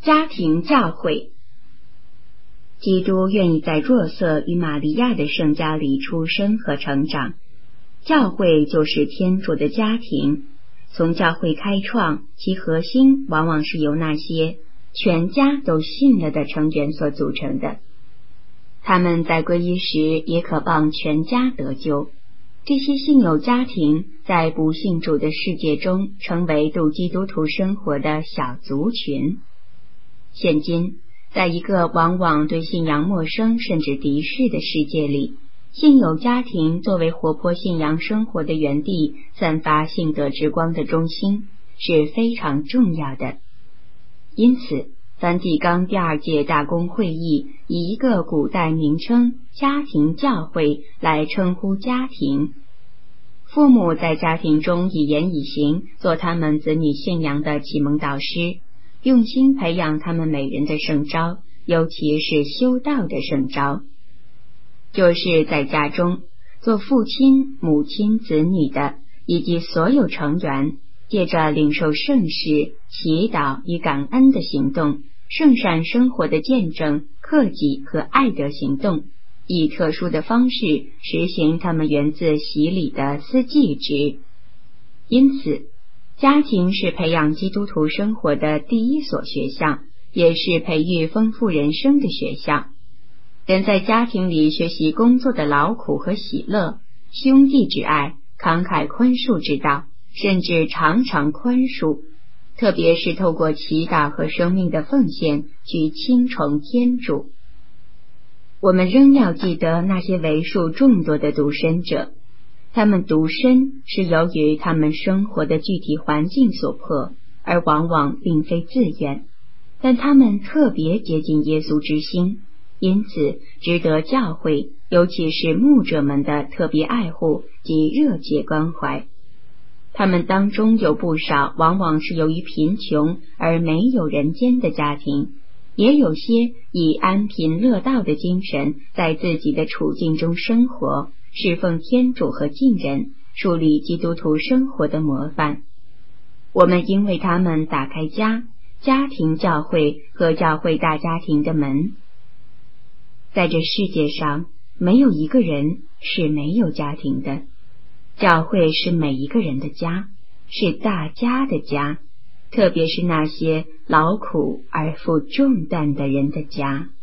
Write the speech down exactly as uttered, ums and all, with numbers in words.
家庭教会。基督愿意在若瑟与玛利亚的圣家里出生和成长，教会就是天主的家庭。从教会开创，其核心往往是由那些全家都信了的成员所组成的。他们在皈依时也渴望全家得救。这些信友家庭在不信主的世界中成为度基督徒生活的小族群。现今，在一个往往对信仰陌生甚至敌视的世界里，信友家庭作为活泼信仰生活的园地，散发信德之光的中心，是非常重要的。因此，梵蒂冈第二届大公会议以一个古代名称家庭教会来称呼家庭。父母在家庭中以言以行做他们子女信仰的启蒙导师，用心培养他们每人的圣召，尤其是修道的圣召。就是在家中，做父亲、母亲、子女的以及所有成员，借着领受圣事、祈祷与感恩的行动，圣善生活的见证、克己和爱的行动，以特殊的方式实行他们源自洗礼的司祭职。因此，家庭是培养基督徒生活的第一所学校，也是培育丰富人生的学校。人在家庭里学习工作的劳苦和喜乐，兄弟之爱，慷慨宽恕之道，甚至常常宽恕，特别是透过祈祷和生命的奉献去亲崇天主。我们仍要记得那些为数众多的独身者，他们独身是由于他们生活的具体环境所迫，而往往并非自愿，但他们特别接近耶稣之心，因此值得教会，尤其是牧者们的特别爱护及热切关怀。他们当中有不少往往是由于贫穷而没有人间的家庭，也有些以安贫乐道的精神在自己的处境中生活，侍奉天主和近人，树立基督徒生活的模范。我们应为他们打开家、家庭教会和教会大家庭的门。在这世界上，没有一个人是没有家庭的。教会是每一个人的家，是大家的家，特别是那些劳苦而负重担的人的家。